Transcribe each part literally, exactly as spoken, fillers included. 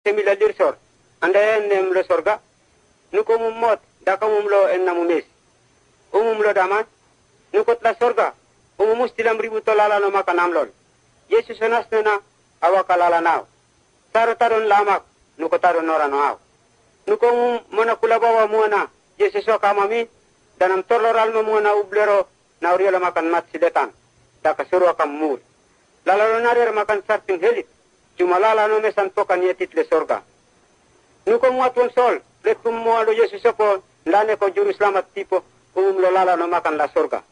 semila lirsor anda en lo sorga nuko mumot daka mumlo en namumes umumlo dama nuko tla sorga umumus tilam ribu tolala no maka namlol yesus nasnena awakalala naw taro taron lamak nuko taron nora no aw nuko mona kulabawa muana yesus kamami danam toloral mo muana ublero nauriola makan mat sidetan daka surwa kamur lalalo narir makan sarting helit cuma lala no mesan tokan yetit le sorga nuko muatun sol lekum mualo yesus ko lane ko juru selamat tipo umum lo lala no makan la sorga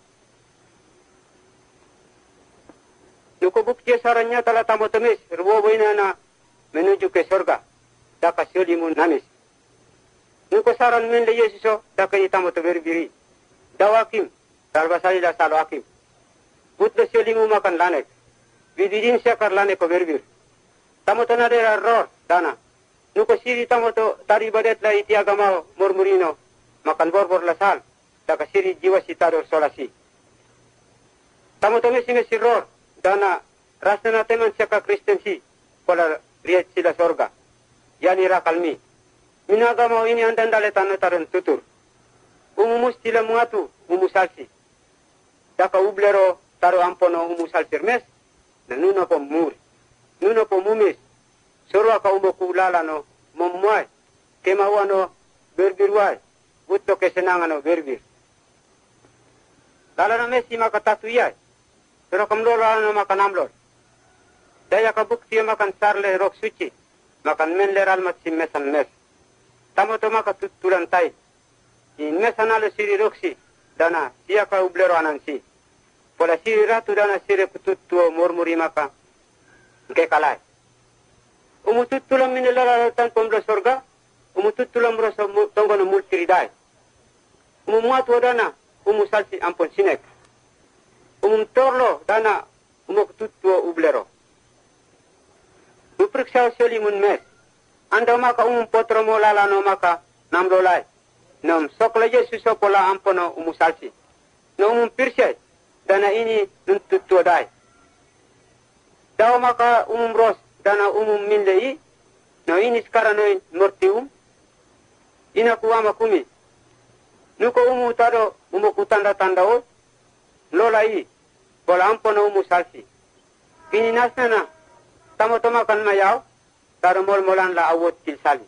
nuko bukti saranya tala tamo temis rubo boina na menuju ke sorga daka siolimun namis nuko saran men le yesus daka itamo to berbiri dawakim dalbasali la salo akim butle siolimu makan lane bididin sekar lane ko berbir tamoto na dera ror dana nuko siri tamoto tari badet la iti agama murmurino makan borbor la sal daka siri jiwa sitador solasi tamoto mesi mesi ror dana rasana teman seka kristensi pola riet sila sorga yani rakalmi minagama ini andandale tanu taran tutur umumus tila muatu umusalsi daka ublero taro ampono umusalsir mes nanuno po mur nuno po mumis sorwa ka umo kulala no momwai kemawano berbirwai butto kesenangano berbir dala na mesi maka tatuyai pero kamlola no maka namlol daya ka bukti makan sarle rok suci makan menle ralmat sim mesan mes tamoto maka tutulan tai in mesanale siri roksi dana siya ka ublero anansi pola siri ratu dana siri pututtuo murmuri maka ke kalai umutut tulam minela tan komlo sorga umutut tulam rosa tongono multiridai umumuat wadana umusalsi ampon sinek umum torlo dana umukututtuo ublero upriksa selimun mes anda maka umum potro molala no maka namlolai nom sokla yesus sokola ampono umusalsi no umum pirsai dana ini nuntuttuo dai daw maka umum ros dana umum minlei no ini sekarang no mortium ina kuama kumi nuko umu tado umu kutanda tandao lolai bola ampono umu salsi kini nasnana tamo toma kan mayao taro mol molan la awot tilsali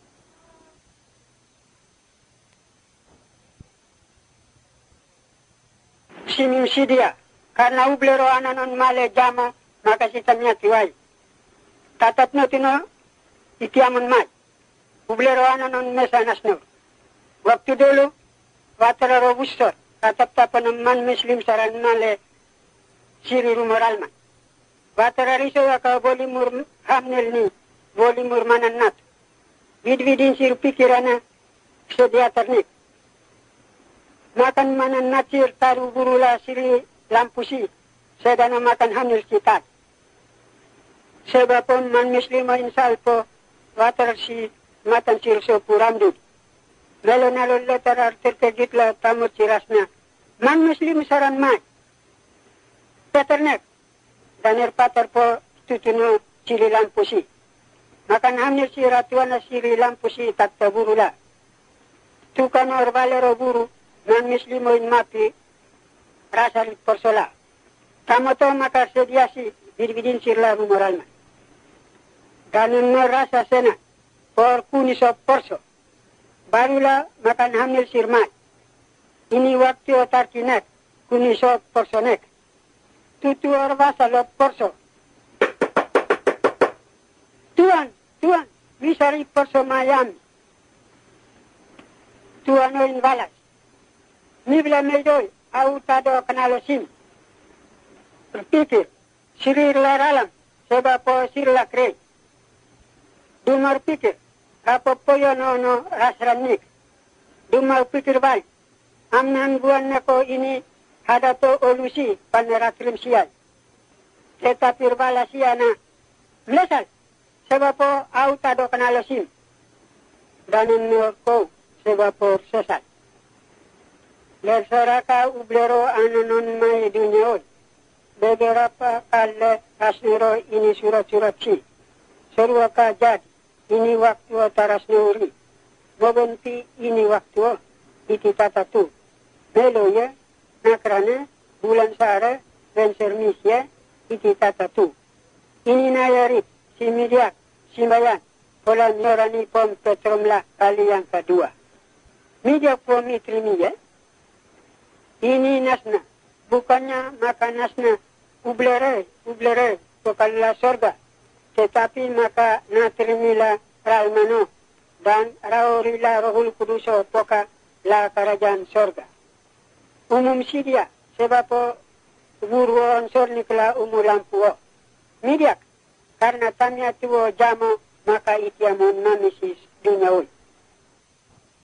sinim sidia karena ublero ananon male jama maka sitamnya tiwai tatat no tino itiamun mai ublero ananon mesa nasno waktu dulu watara robustor tatap tapan man muslim saran male siri rumoralman watara riso ka boli mur hamnel ni boli mur mananat vidvidin sir pikirana sedia ternik makan mananat sir taru burula siri lampusi sedana makan hamil kitat sebab man muslima insal po watar si matan sirso puramdud lalo nalo letar terkejut la tamu cirasna man muslim saran mai peternek danir patar po tutuno cili lampusi makan hamil si ratuana siri lampusi tatta burula tukan orbalero buru man muslimo in mapi rasa porsola kamu to maka sediasi dirbidin sirla rumoralma ganun no rasa sena por kuniso porso barulah makan hamil sirmat ini waktu otarkinek kuniso porsonek tutu orbasa lo porso tuan tuan misari porso mayam tuan oin balas nibla medoy autado kanalosim berpikir sirir laralam sebab po sirla krei dumar pikir apa poyo no no rasranik dumar pikir baik amnan buan nako ini hadato olusi paneratrim sial tetapi balasiana lesal sebab po autado kanalosim danen ko sebab po sesal Lersaraka ublero ananon mai dunyod. Beberapa kali asnero ini surat-surat si. Surwaka jadi. ini waktu taras nuri. Mogonti ini waktu iti tata tu. Melo ya, nakrana bulan sara dan sermisya iti tata tu. Ini nayarit, si Midiak, si Bayan, pola nyorani pom petromlah kali yang kedua. Midiak pom itrimi ya. Ini nasna, bukannya maka nasna ublere, ublere, pokala sorga. Tetapi maka natrimila ralmano dan raurila rohul kuduso poka la kerajaan sorga. Umum sidia, sebab buruan sornikla umulampuo. Midiak, karena tamnya tuo jamo maka itiamun namisis dunyaul.